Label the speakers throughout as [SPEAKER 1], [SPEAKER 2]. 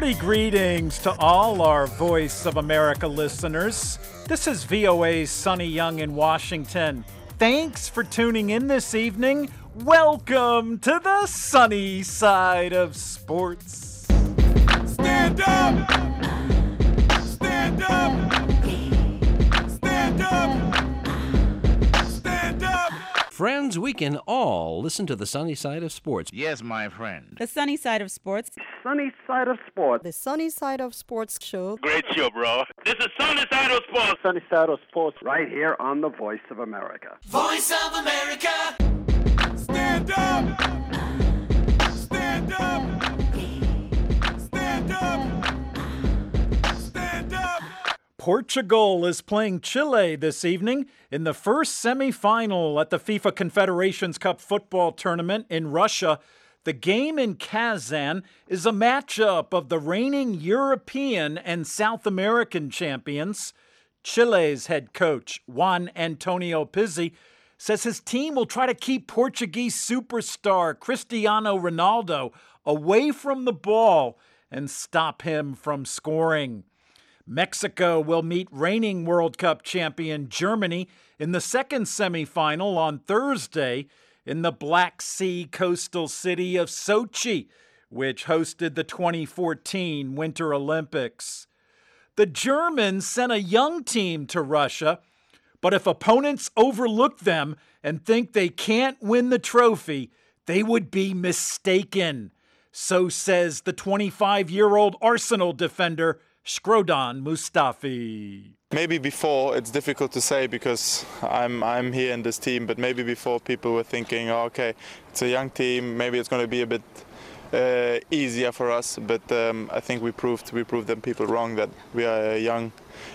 [SPEAKER 1] Hearty greetings to all our Voice of America listeners. This is VOA's Sonny Young in Washington. Thanks for tuning in this evening. Welcome to the sunny side of sports.
[SPEAKER 2] Stand up! Stand up! Stand up! Stand up!
[SPEAKER 3] Friends, we can all listen to the sunny side of sports.
[SPEAKER 4] Yes, my friend.
[SPEAKER 5] The sunny side of sports.
[SPEAKER 6] Sunny side of sports.
[SPEAKER 7] The Sunny Side of Sports show.
[SPEAKER 4] Great show, bro. This is Sunny Side of Sports.
[SPEAKER 6] Sunny side of sports right here on the Voice of America.
[SPEAKER 2] Voice of America! Stand up! Stand up! Stand up! Stand up!
[SPEAKER 1] Portugal is playing Chile this evening in the first semifinal at the FIFA Confederations Cup football tournament in Russia. The game in Kazan is a matchup of the reigning European and South American champions. Chile's head coach, Juan Antonio Pizzi, says his team will try to keep Portuguese superstar Cristiano Ronaldo away from the ball and stop him from scoring. Mexico will meet reigning World Cup champion Germany in the second semifinal on Thursday in the Black Sea coastal city of Sochi, which hosted the 2014 Winter Olympics. The Germans sent a young team to Russia, but if opponents overlook them and think they can't win the trophy, they would be mistaken. So says the 25-year-old Arsenal defender, Shkodran Mustafi.
[SPEAKER 8] Maybe before, it's difficult to say because I'm here in this team, but maybe before people were thinking, oh, okay, it's a young team, maybe it's going to be a bit easier for us, but I think we proved them people wrong, that we are a young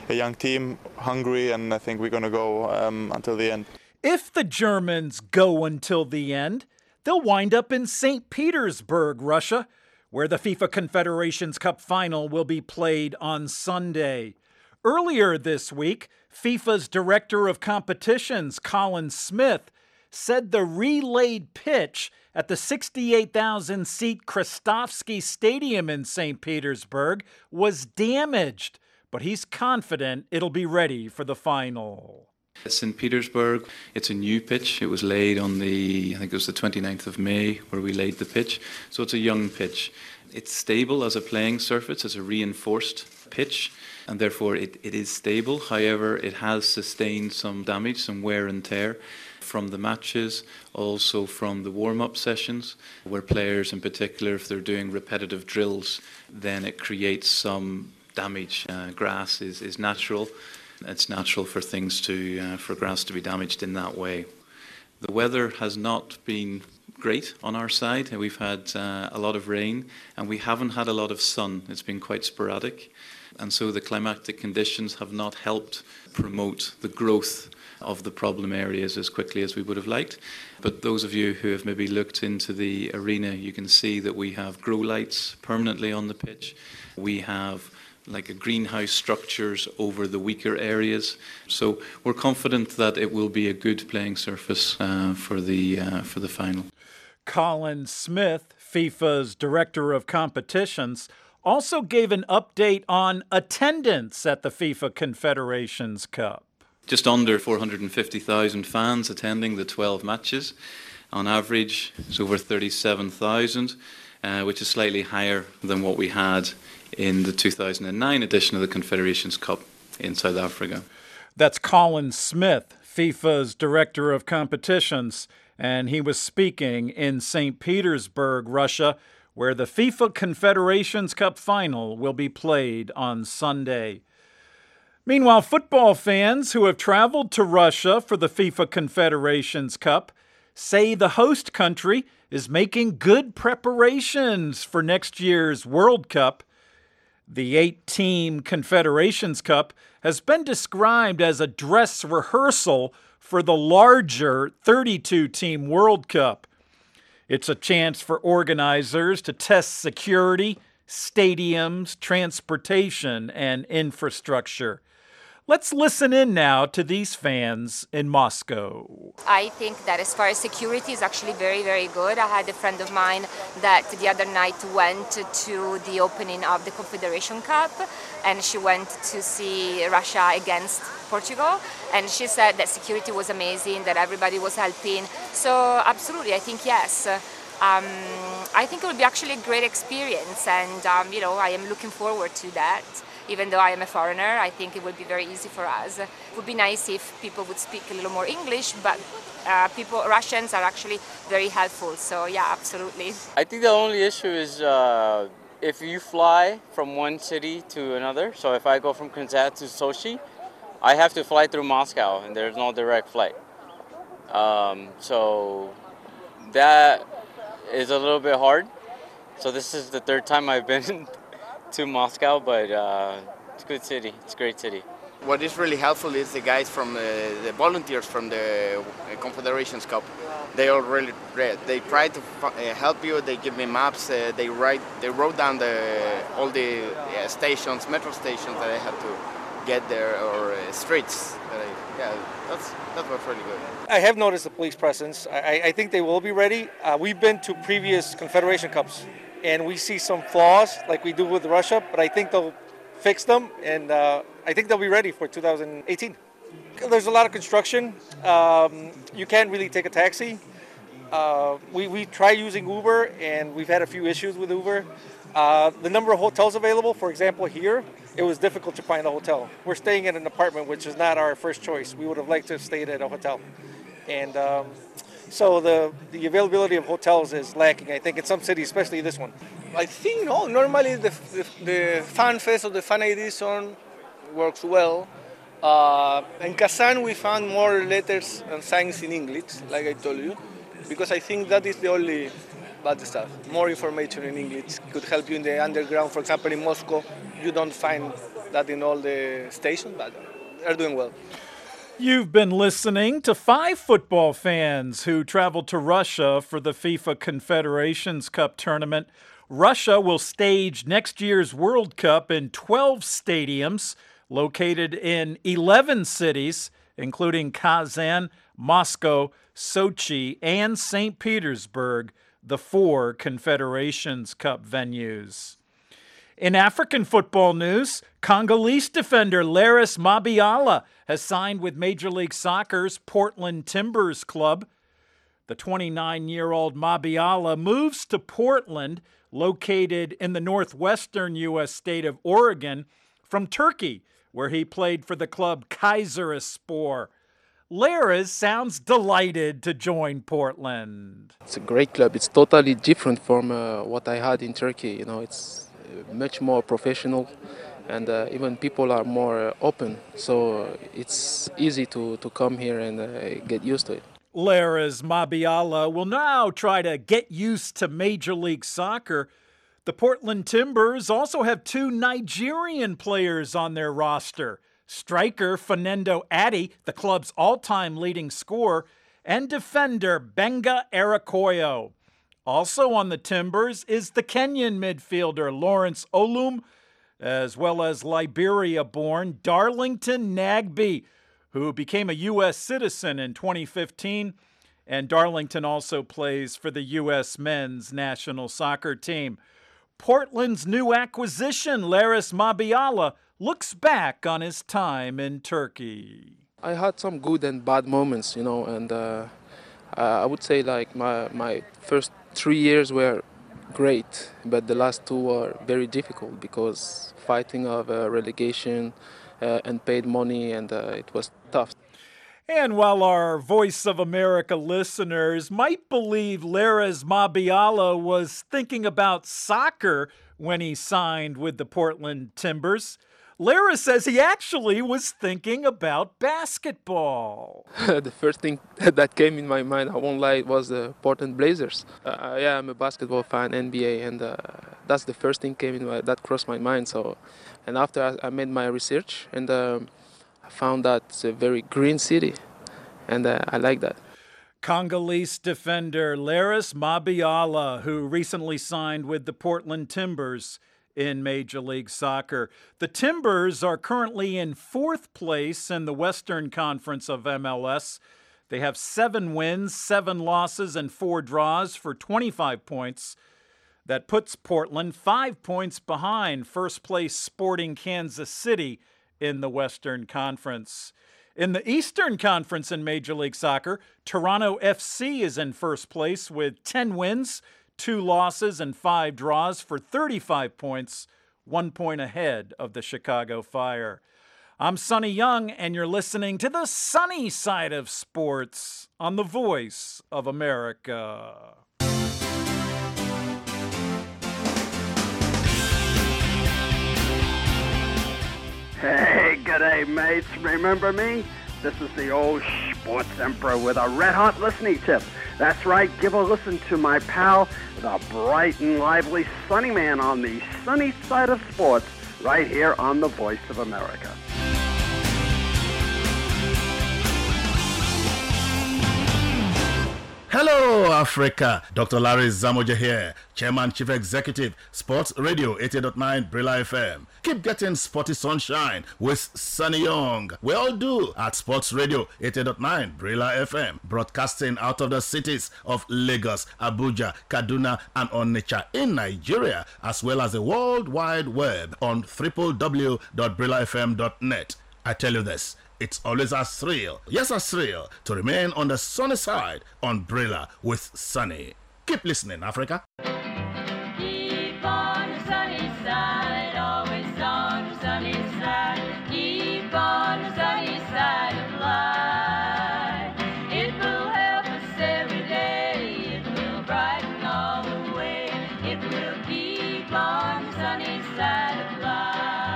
[SPEAKER 8] team, hungry, and I think we're going to go until the end.
[SPEAKER 1] If the Germans go until the end, they'll wind up in St. Petersburg, Russia, where the FIFA Confederations Cup final will be played on Sunday. Earlier this week, FIFA's director of competitions, Colin Smith, said the relayed pitch at the 68,000-seat Krestovsky Stadium in St. Petersburg was damaged, but he's confident it'll be ready for the final.
[SPEAKER 9] St. Petersburg, it's a new pitch. It was laid on I think it was the 29th of May where we laid the pitch. So it's a young pitch. It's stable as a playing surface, as a reinforced pitch, and therefore it is stable. However, it has sustained some damage, some wear and tear from the matches, also from the warm-up sessions, where players in particular, if they're doing repetitive drills, then it creates some damage. Grass is natural. It's natural for for grass to be damaged in that way. The weather has not been great on our side. We've had a lot of rain and we haven't had a lot of sun. It's been quite sporadic. And so the climatic conditions have not helped promote the growth of the problem areas as quickly as we would have liked. But those of you who have maybe looked into the arena, you can see that we have grow lights permanently on the pitch. We have like a greenhouse structures over the weaker areas. So we're confident that it will be a good playing surface for the final.
[SPEAKER 1] Colin Smith, FIFA's director of competitions, also gave an update on attendance at the FIFA Confederations Cup.
[SPEAKER 9] Just under 450,000 fans attending the 12 matches. On average, it's over 37,000, which is slightly higher than what we had in the 2009 edition of the Confederations Cup in South Africa.
[SPEAKER 1] That's Colin Smith, FIFA's director of competitions, and he was speaking in St. Petersburg, Russia, where the FIFA Confederations Cup final will be played on Sunday. Meanwhile, football fans who have traveled to Russia for the FIFA Confederations Cup say the host country is making good preparations for next year's World Cup. The 8-team Confederations Cup has been described as a dress rehearsal for the larger 32-team World Cup. It's a chance for organizers to test security, stadiums, transportation, and infrastructure. Let's listen in now to these fans in Moscow.
[SPEAKER 5] I think that as far as security is actually very, very good. I had a friend of mine that the other night went to the opening of the Confederation Cup, and she went to see Russia against Portugal, and she said that security was amazing, that everybody was helping. So absolutely, I think yes. I think it will be actually a great experience, and I am looking forward to that. Even though I am a foreigner, I think it would be very easy for us. It would be nice if people would speak a little more English, but Russians are actually very helpful. So yeah, absolutely.
[SPEAKER 10] I think the only issue is if you fly from one city to another. So if I go from Kazan to Sochi, I have to fly through Moscow, and there's no direct flight. So that is a little bit hard. So this is the third time I've been to Moscow, but it's a good city. It's a great city.
[SPEAKER 11] What is really helpful is the guys from the volunteers from the Confederations Cup. They all really they try to help you. They give me maps. They wrote down all the stations, metro stations that I have to get there, or streets. That's what's really good.
[SPEAKER 12] I have noticed the police presence. I think they will be ready. We've been to previous Confederation Cups, and we see some flaws like we do with Russia, but I think they'll fix them, and I think they'll be ready for 2018. There's a lot of construction. You can't really take a taxi. We try using Uber, and we've had a few issues with Uber. The number of hotels available, for example, here, it was difficult to find a hotel. We're staying in an apartment, which is not our first choice. We would have liked to have stayed at a hotel. And so the availability of hotels is lacking, I think, in some cities, especially this one.
[SPEAKER 13] I think, normally the fan fest or the fan edition works well. In Kazan, we found more letters and signs in English, like I told you, because I think that is the only bad stuff. More information in English could help you in the underground. For example, in Moscow, you don't find that in all the stations, but they're doing well.
[SPEAKER 1] You've been listening to 5 football fans who traveled to Russia for the FIFA Confederations Cup tournament. Russia will stage next year's World Cup in 12 stadiums located in 11 cities, including Kazan, Moscow, Sochi, and St. Petersburg, the 4 Confederations Cup venues. In African football news, Congolese defender Laris Mabiala has signed with Major League Soccer's Portland Timbers club. The 29-year-old Mabiala moves to Portland, located in the northwestern U.S. state of Oregon, from Turkey, where he played for the club Kayserispor. Laris sounds delighted to join Portland.
[SPEAKER 14] It's a great club. It's totally different from what I had in Turkey. It's much more professional, and even people are more open. So it's easy to come here and get used to it.
[SPEAKER 1] Laris Mabiala will now try to get used to Major League Soccer. The Portland Timbers also have 2 Nigerian players on their roster. Striker Fernando Addy, the club's all-time leading scorer, and defender Benga Arakoyo. Also on the Timbers is the Kenyan midfielder Lawrence Olum, as well as Liberia-born Darlington Nagbe, who became a U.S. citizen in 2015, and Darlington also plays for the U.S. men's national soccer team. Portland's new acquisition, Laris Mabiala, looks back on his time in Turkey.
[SPEAKER 14] I had some good and bad moments, and I would say like my first 3 years were great, but the last 2 were very difficult because fighting of relegation, unpaid money, and it was tough.
[SPEAKER 1] And while our Voice of America listeners might believe Laris Mabiala was thinking about soccer when he signed with the Portland Timbers, Laris says he actually was thinking about basketball.
[SPEAKER 14] The first thing that came in my mind, I won't lie, was the Portland Blazers. I'm a basketball fan, NBA, and that's the first thing that crossed my mind. So, and after I made my research, and I found that it's a very green city, and I like that.
[SPEAKER 1] Congolese defender Laris Mabiala, who recently signed with the Portland Timbers, in Major League Soccer. The Timbers are currently in 4th place in the Western Conference of MLS. They have 7 wins, 7 losses, and 4 draws for 25 points. That puts Portland 5 points behind first place Sporting Kansas City in the Western Conference. In the Eastern Conference in Major League Soccer, Toronto FC is in first place with 10 wins, 2 losses, and 5 draws for 35 points, 1 point ahead of the Chicago Fire. I'm Sonny Young, and you're listening to the sunny side of sports on the Voice of America.
[SPEAKER 6] Hey, g'day, mates. Remember me? This is the old sports emperor with a red-hot listening tip. That's right, give a listen to my pal, the bright and lively Sunny Man on the sunny side of sports, right here on the Voice of America.
[SPEAKER 15] Hello, Africa. Dr. Larry Zamoja here, Chairman, Chief Executive, Sports Radio 88.9 Brilla FM. Keep getting sporty sunshine with Sonny Young. We all do at Sports Radio 88.9 Brilla FM, broadcasting out of the cities of Lagos, Abuja, Kaduna, and Onitsha in Nigeria, as well as the World Wide Web on www.brillafm.net. I tell you this, it's always a thrill, yes a thrill, to remain on the sunny side on Brilla with Sunny. Keep listening, Africa.
[SPEAKER 2] Keep on the sunny side, always on the sunny side. Keep on the sunny side of life. It will help us every day. It will brighten all the way. It will keep on the sunny side of life.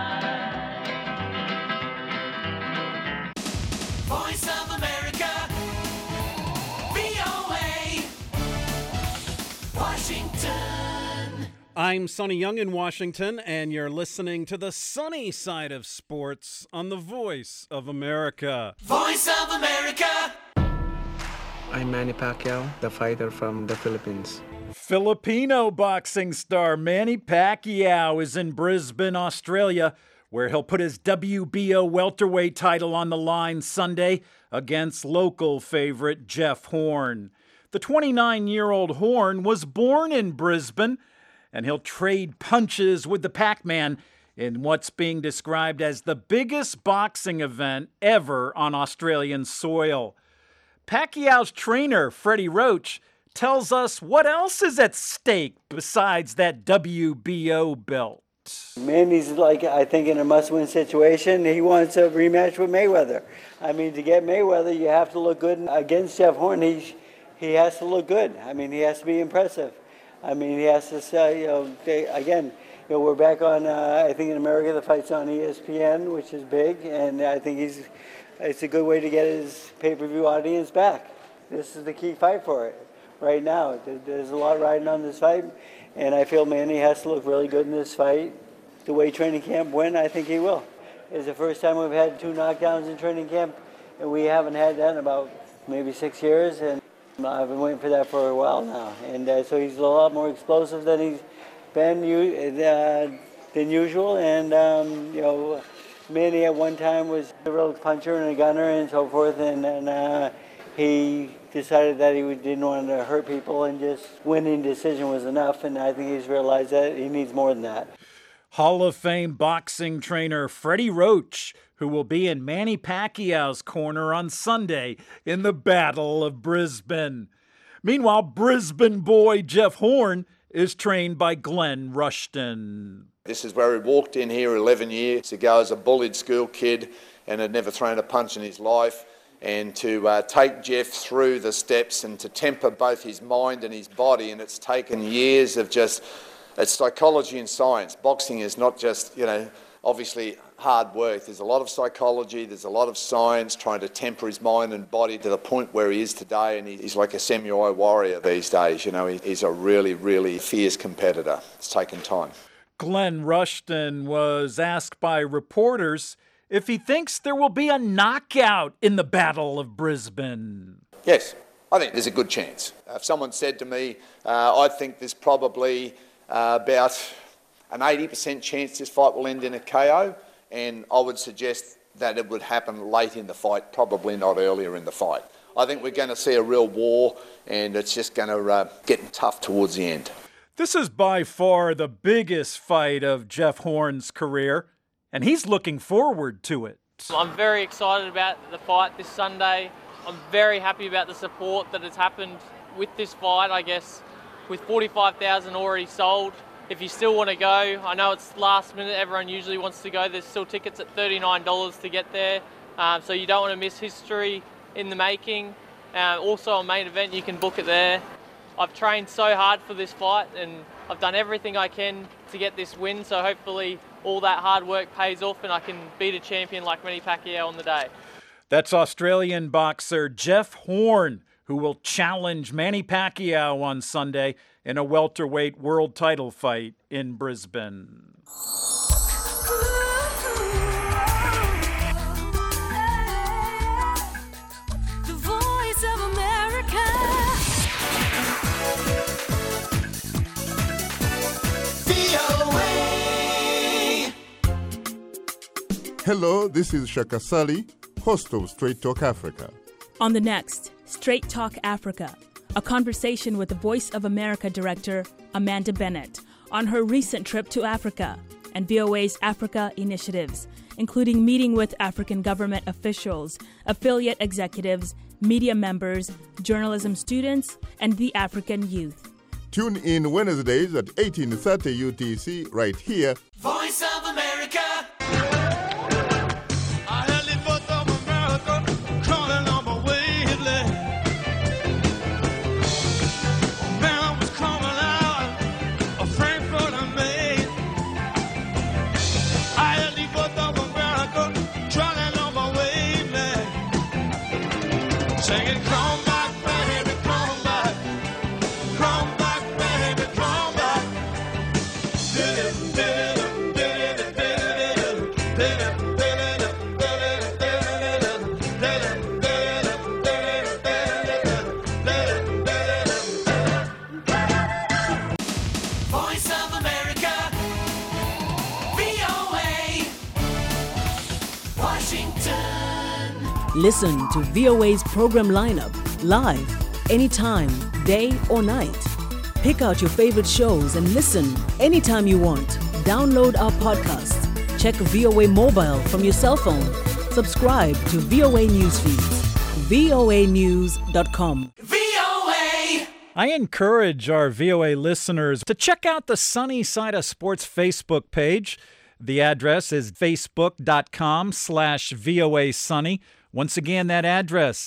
[SPEAKER 2] Voice of America, VOA, Washington.
[SPEAKER 1] I'm Sonny Young in Washington, and you're listening to the sunny side of sports on the Voice of America.
[SPEAKER 2] Voice of America.
[SPEAKER 16] I'm Manny Pacquiao, the fighter from the Philippines.
[SPEAKER 1] Filipino boxing star Manny Pacquiao is in Brisbane, Australia, where he'll put his WBO welterweight title on the line Sunday against local favorite Jeff Horn. The 29-year-old Horn was born in Brisbane, and he'll trade punches with the Pac-Man in what's being described as the biggest boxing event ever on Australian soil. Pacquiao's trainer, Freddie Roach, tells us what else is at stake besides that WBO belt.
[SPEAKER 17] Manny's I think, in a must-win situation. He wants a rematch with Mayweather. I mean, to get Mayweather, you have to look good against Jeff Horn. He has to look good. I mean, he has to be impressive. I mean, he has to say, we're back on, I think in America, the fight's on ESPN, which is big, and I think it's a good way to get his pay-per-view audience back. This is the key fight for it right now. There's a lot riding on this fight. And I feel Manny has to look really good in this fight. The way training camp went, I think he will. It's the first time we've had 2 knockdowns in training camp, and we haven't had that in about maybe 6 years, and I've been waiting for that for a while now. And so he's a lot more explosive than he's been than usual. And, Manny at one time was a real puncher and a gunner and so forth, and he decided that he didn't want to hurt people, and just winning decision was enough, and I think he's realized that he needs more than that.
[SPEAKER 1] Hall of Fame boxing trainer Freddie Roach, who will be in Manny Pacquiao's corner on Sunday in the Battle of Brisbane. Meanwhile, Brisbane boy Jeff Horn is trained by Glenn Rushton.
[SPEAKER 18] This is where he walked in here 11 years ago as a bullied school kid and had never thrown a punch in his life. And to take Jeff through the steps and to temper both his mind and his body, and it's taken years of it's psychology and science. Boxing is not just, obviously hard work. There's a lot of psychology, there's a lot of science, trying to temper his mind and body to the point where he is today, and he's like a samurai warrior these days. He's a really, really fierce competitor. It's taken time.
[SPEAKER 1] Glenn Rushton was asked by reporters if he thinks there will be a knockout in the Battle of Brisbane.
[SPEAKER 18] Yes, I think there's a good chance. If someone said to me, I think there's probably about an 80% chance this fight will end in a KO, and I would suggest that it would happen late in the fight, probably not earlier in the fight. I think we're going to see a real war, and it's just going to get tough towards the end.
[SPEAKER 1] This is by far the biggest fight of Jeff Horn's career, and he's looking forward to it.
[SPEAKER 19] I'm very excited about the fight this Sunday. I'm very happy about the support that has happened with this fight, I guess, with 45,000 already sold. If you still want to go, I know it's last minute, everyone usually wants to go. There's still tickets at $39 to get there, so you don't want to miss history in the making. Also on Main Event, you can book it there. I've trained so hard for this fight and I've done everything I can to get this win, so hopefully all that hard work pays off and I can beat a champion like Manny Pacquiao on the day.
[SPEAKER 1] That's Australian boxer Jeff Horn, who will challenge Manny Pacquiao on Sunday in a welterweight world title fight in Brisbane.
[SPEAKER 2] The Voice of America.
[SPEAKER 20] VOA.
[SPEAKER 21] Hello, this is Shaka Sali, host of Straight Talk Africa.
[SPEAKER 22] On the next Straight Talk Africa, a conversation with the Voice of America director Amanda Bennett on her recent trip to Africa and VOA's Africa initiatives, including meeting with African government officials, affiliate executives, media members, journalism students, and the African youth.
[SPEAKER 21] Tune in Wednesdays at 18:30 UTC right here.
[SPEAKER 20] Voice of America.
[SPEAKER 23] Listen to VOA's program lineup live, anytime, day or night. Pick out your favorite shows and listen anytime you want. Download our podcasts. Check VOA Mobile from your cell phone. Subscribe to VOA News feeds. voanews.com.
[SPEAKER 20] VOA!
[SPEAKER 1] I encourage our VOA listeners to check out the Sunny Side of Sports Facebook page. The address is facebook.com/VOA Sunny. Once again, that address,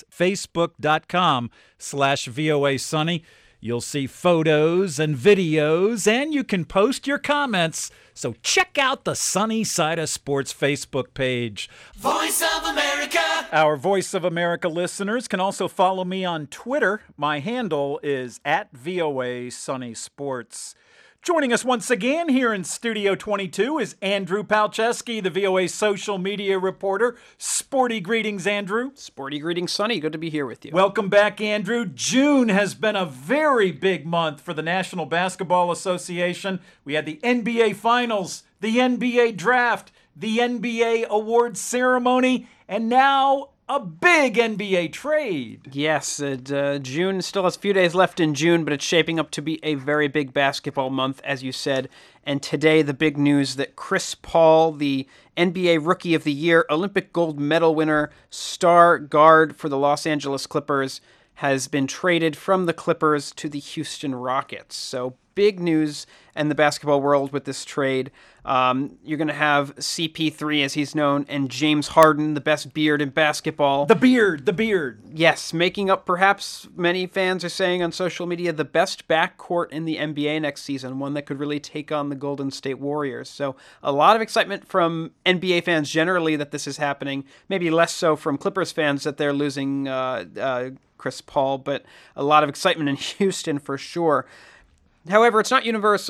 [SPEAKER 1] facebook.com/VOA Sunny. You'll see photos and videos, and you can post your comments. So check out the Sunny Side of Sports Facebook page.
[SPEAKER 20] Voice of America.
[SPEAKER 1] Our Voice of America listeners can also follow me on Twitter. My handle is @VOA Sunny Sports. Joining us once again here in Studio 22 is Andrew Palczewski, the VOA social media reporter. Sporty greetings, Andrew.
[SPEAKER 24] Sporty greetings, Sonny. Good to be here with you.
[SPEAKER 1] Welcome back, Andrew. June has been a very big month for the National Basketball Association. We had the NBA Finals, the NBA Draft, the NBA Awards Ceremony, and now a big NBA trade.
[SPEAKER 24] Yes, June still has a few days left in June, but it's shaping up to be a very big basketball month, as you said. And today, the big news that Chris Paul, the NBA Rookie of the Year, Olympic gold medal winner, star guard for the Los Angeles Clippers, has been traded from the Clippers to the Houston Rockets. So big news in the basketball world with this trade. You're going to have CP3, as he's known, and James Harden, the best beard in basketball.
[SPEAKER 1] The beard.
[SPEAKER 24] Yes, making up, perhaps many fans are saying on social media, the best backcourt in the NBA next season, one that could really take on the Golden State Warriors. So a lot of excitement from NBA fans generally that this is happening, maybe less so from Clippers fans that they're losing Chris Paul, but a lot of excitement in Houston for sure. However, it's not universal.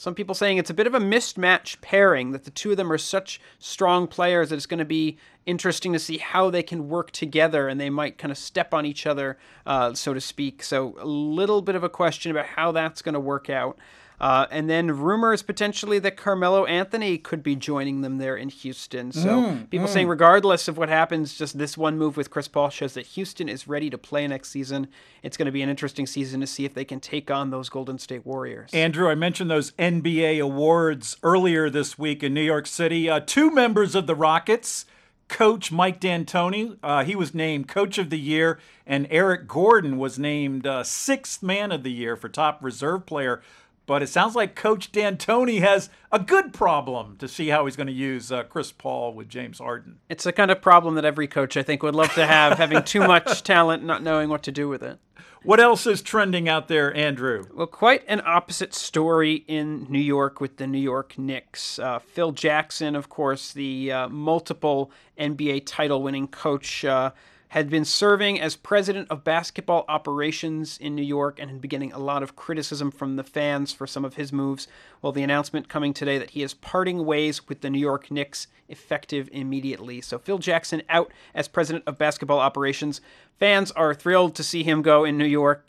[SPEAKER 24] Some people saying it's a bit of a mismatch pairing, that the two of them are such strong players that it's going to be interesting to see how they can work together, and they might kind of step on each other, so to speak. So a little bit of a question about how that's going to work out. And then rumors potentially that Carmelo Anthony could be joining them there in Houston. So people saying regardless of what happens, just this one move with Chris Paul shows that Houston is ready to play next season. It's going to be an interesting season to see if they can take on those Golden State Warriors.
[SPEAKER 1] Andrew, I mentioned those NBA awards earlier this week in New York City. Two members of the Rockets, Coach Mike D'Antoni, he was named Coach of the Year, and Eric Gordon was named Sixth Man of the Year for Top Reserve Player. But it sounds like Coach D'Antoni has a good problem to see how he's going to use Chris Paul with James Harden.
[SPEAKER 24] It's the kind of problem that every coach, I think, would love to have, having too much talent, not knowing what to do with it.
[SPEAKER 1] What else is trending out there, Andrew?
[SPEAKER 24] Well, quite an opposite story in New York with the New York Knicks. Phil Jackson, of course, the multiple NBA title-winning coach, had been serving as president of basketball operations in New York and had been getting a lot of criticism from the fans for some of his moves. Well, the announcement coming today that he is parting ways with the New York Knicks effective immediately. So Phil Jackson out as president of basketball operations. Fans are thrilled to see him go in New York.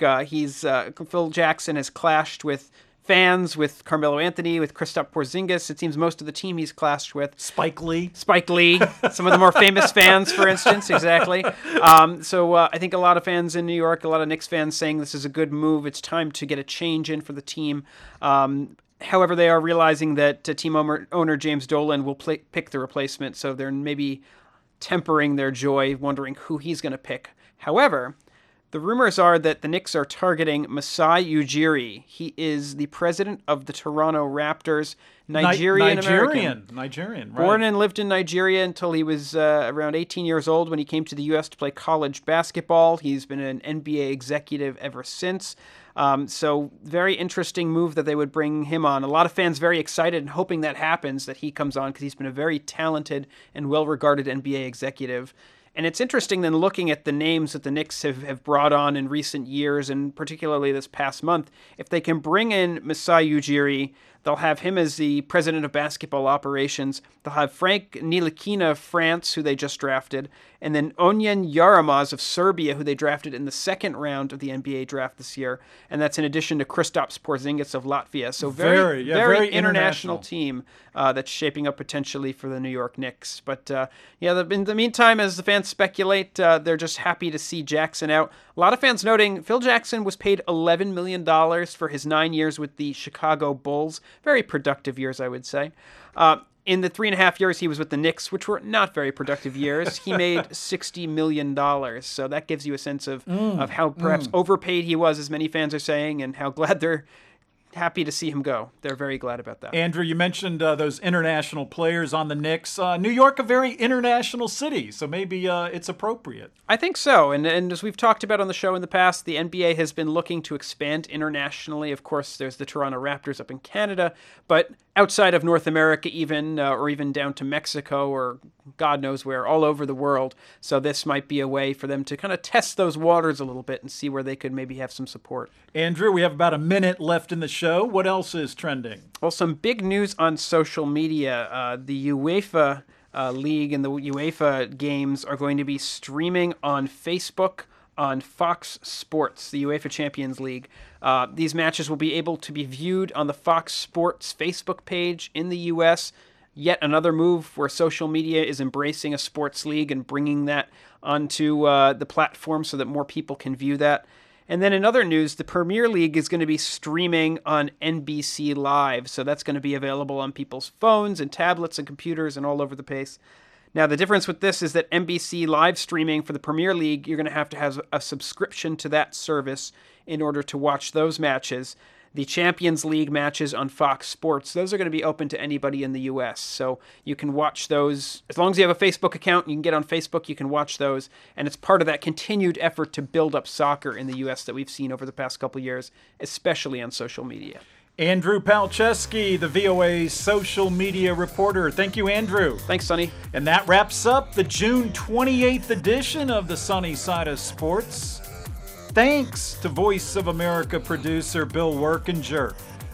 [SPEAKER 24] Phil Jackson has clashed with fans, with Carmelo Anthony, with Kristaps Porzingis. It seems most of the team he's clashed with.
[SPEAKER 1] Spike Lee.
[SPEAKER 24] Some of the more famous fans, for instance, exactly. So I think a lot of fans in New York, a lot of Knicks fans saying this is a good move. It's time to get a change in for the team. However, they are realizing that team owner James Dolan will pick the replacement, so they're maybe tempering their joy, wondering who he's going to pick. However, the rumors are that the Knicks are targeting Masai Ujiri. He is the president of the Toronto Raptors, Nigerian-American.
[SPEAKER 1] Nigerian, right.
[SPEAKER 24] Born and lived in Nigeria until he was around 18 years old when he came to the U.S. to play college basketball. He's been an NBA executive ever since. So very interesting move that they would bring him on. A lot of fans very excited and hoping that happens, that he comes on, because he's been a very talented and well-regarded NBA executive. And it's interesting then looking at the names that the Knicks have brought on in recent years, and particularly this past month. If they can bring in Masai Ujiri, they'll have him as the president of basketball operations. They'll have Frank Ntilikina of France, who they just drafted, and then Onyen Yaramaz of Serbia, who they drafted in the second round of the NBA draft this year. And that's in addition to Kristaps Porzingis of Latvia. So very international team that's shaping up potentially for the New York Knicks. But in the meantime, as the fans speculate, they're just happy to see Jackson out. A lot of fans noting Phil Jackson was paid $11 million for his 9 years with the Chicago Bulls. Very productive years, I would say. In the 3.5 years he was with the Knicks, which were not very productive years, he made $60 million. So that gives you a sense of how perhaps overpaid he was, as many fans are saying, and how glad they're happy to see him go. They're very glad about that.
[SPEAKER 1] Andrew, you mentioned those international players on the Knicks. New York, a very international city, so maybe it's appropriate.
[SPEAKER 24] I think so. And as we've talked about on the show in the past, the NBA has been looking to expand internationally. Of course, there's the Toronto Raptors up in Canada, but outside of North America even, or even down to Mexico or God knows where, all over the world. So this might be a way for them to kind of test those waters a little bit and see where they could maybe have some support.
[SPEAKER 1] Andrew, we have about a minute left in the show. What else is trending?
[SPEAKER 24] Well, some big news on social media. The UEFA League and the UEFA games are going to be streaming on Facebook, on Fox Sports, the UEFA Champions League. These matches will be able to be viewed on the Fox Sports Facebook page in the U.S., Yet another move where social media is embracing a sports league and bringing that onto the platform so that more people can view that. And then in other news, the Premier League is going to be streaming on NBC Live. So that's going to be available on people's phones and tablets and computers and all over the place. Now, the difference with this is that NBC Live streaming for the Premier League, you're going to have a subscription to that service in order to watch those matches. The Champions League matches on Fox Sports, those are going to be open to anybody in the U.S. So you can watch those. As long as you have a Facebook account, you can get on Facebook, you can watch those. And it's part of that continued effort to build up soccer in the U.S. that we've seen over the past couple of years, especially on social media.
[SPEAKER 1] Andrew Palczewski, the VOA social media reporter. Thank you, Andrew.
[SPEAKER 24] Thanks, Sonny.
[SPEAKER 1] And that wraps up the June 28th edition of the Sunny Side of Sports. Thanks to Voice of America producer Bill Workinger.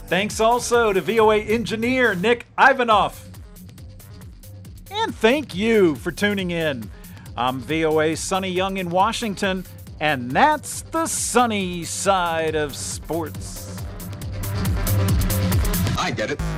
[SPEAKER 1] Thanks also to VOA engineer Nick Ivanoff. And thank you for tuning in. I'm VOA's Sonny Young in Washington, and that's the sunny side of sports.
[SPEAKER 3] I get it.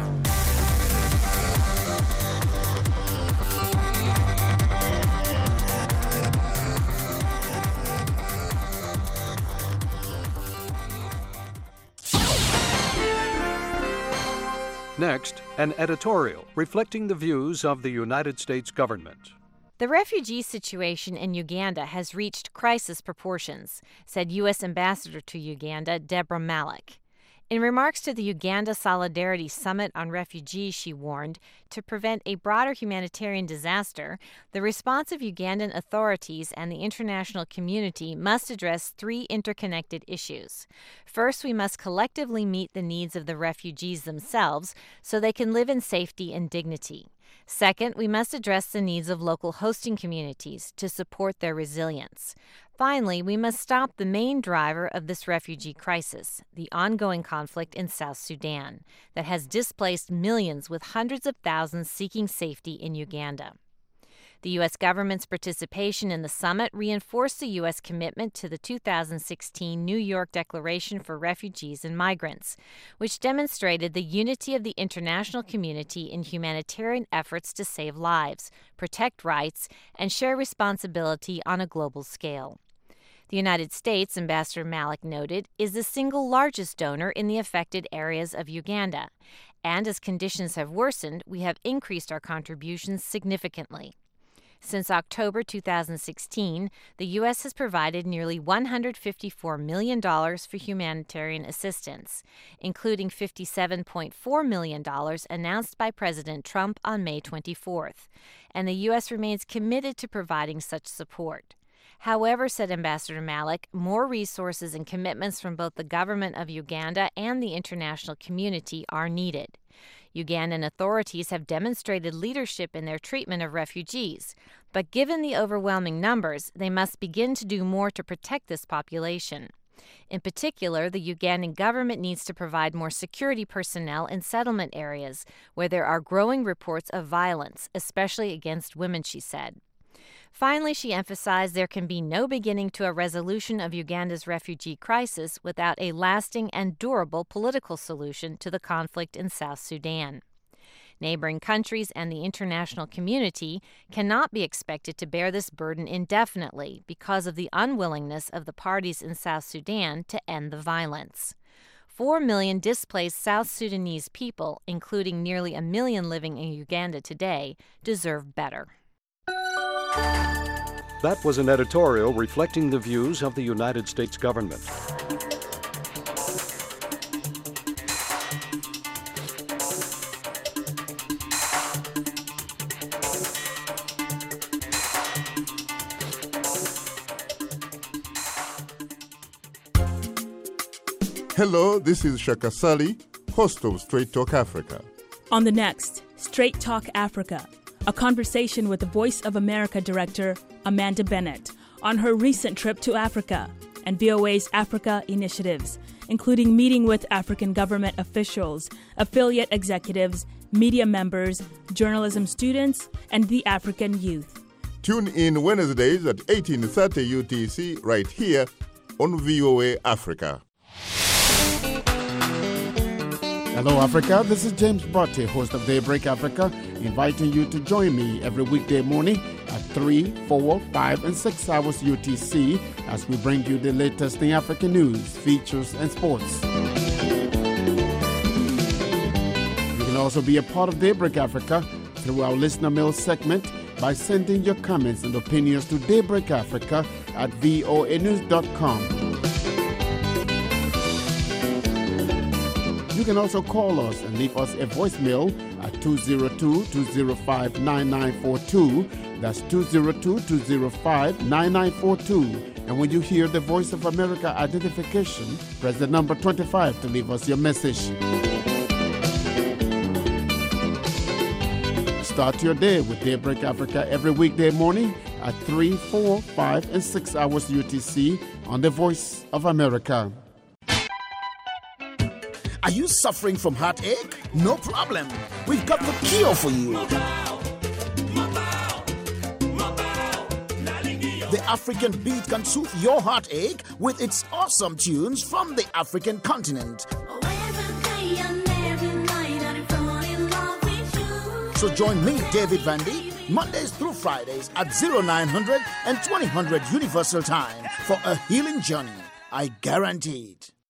[SPEAKER 4] Next, an editorial reflecting the views of the United States government.
[SPEAKER 7] The refugee situation in Uganda has reached crisis proportions, said U.S. Ambassador to Uganda, Deborah Malik. In remarks to the Uganda Solidarity Summit on Refugees, she warned, to prevent a broader humanitarian disaster, the response of Ugandan authorities and the international community must address three interconnected issues. First, we must collectively meet the needs of the refugees themselves so they can live in safety and dignity. Second, we must address the needs of local hosting communities to support their resilience. Finally, we must stop the main driver of this refugee crisis, the ongoing conflict in South Sudan, that has displaced millions with hundreds of thousands seeking safety in Uganda. The U.S. government's participation in the summit reinforced the U.S. commitment to the 2016 New York Declaration for Refugees and Migrants, which demonstrated the unity of the international community in humanitarian efforts to save lives, protect rights, and share responsibility on a global scale. The United States, Ambassador Malik noted, is the single largest donor in the affected areas of Uganda, and as conditions have worsened, we have increased our contributions significantly. Since October 2016, the U.S. has provided nearly $154 million for humanitarian assistance, including $57.4 million announced by President Trump on May 24th, and the U.S. remains committed to providing such support. However, said Ambassador Malik, more resources and commitments from both the government of Uganda and the international community are needed. Ugandan authorities have demonstrated leadership in their treatment of refugees, but given the overwhelming numbers, they must begin to do more to protect this population. In particular, the Ugandan government needs to provide more security personnel in settlement areas where there are growing reports of violence, especially against women, she said. Finally, she emphasized there can be no beginning to a resolution of Uganda's refugee crisis without a lasting and durable political solution to the conflict in South Sudan. Neighboring countries and the international community cannot be expected to bear this burden indefinitely because of the unwillingness of the parties in South Sudan to end the violence. 4 million displaced South Sudanese people, including nearly 1 million living in Uganda today, deserve better.
[SPEAKER 4] That was an editorial reflecting the views of the United States government.
[SPEAKER 21] Hello, this is Shaka Sali, host of Straight Talk Africa.
[SPEAKER 22] On the next, Straight Talk Africa, a conversation with the Voice of America director, Amanda Bennett, on her recent trip to Africa and VOA's Africa initiatives, including meeting with African government officials, affiliate executives, media members, journalism students, and the African youth.
[SPEAKER 21] Tune in Wednesdays at 18:30 UTC right here on VOA Africa.
[SPEAKER 8] Hello, Africa. This is James Botte, host of Daybreak Africa, inviting you to join me every weekday morning at 3, 4, 5, and 6 hours UTC as we bring you the latest in African news, features, and sports. You can also be a part of Daybreak Africa through our listener mail segment by sending your comments and opinions to daybreakafrica@voanews.com. You can also call us and leave us a voicemail at 202-205-9942. That's 202-205-9942. And when you hear the Voice of America identification, press the number 25 to leave us your message. Start your day with Daybreak Africa every weekday morning at 3, 4, 5, and 6 hours UTC on the Voice of America. Are you suffering from heartache? No problem. We've got the cure for you. The African beat can soothe your heartache with its awesome tunes from the African continent. So join me, David Vandy, Mondays through Fridays at 0900 and 2000 Universal Time for a healing journey. I guarantee it.